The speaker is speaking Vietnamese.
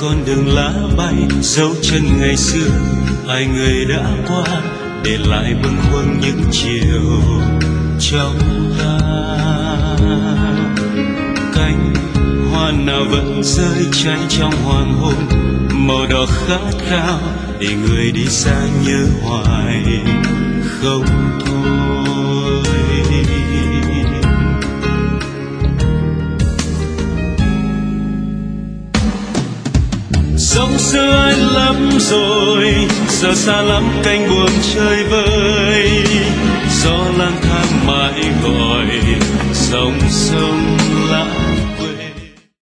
con đường lá bay dấu chân ngày xưa, hai người đã qua để lại bâng khuâng những chiều trong ta. Cánh hoa nào vẫn rơi cháy trong hoàng hôn, màu đỏ khát khao để người đi xa nhớ hoài không thôi. Sông xưa anh lắm rồi, giờ xa lắm cánh buồm chơi vơi. Gió lang thang mãi gọi, dòng sông lãng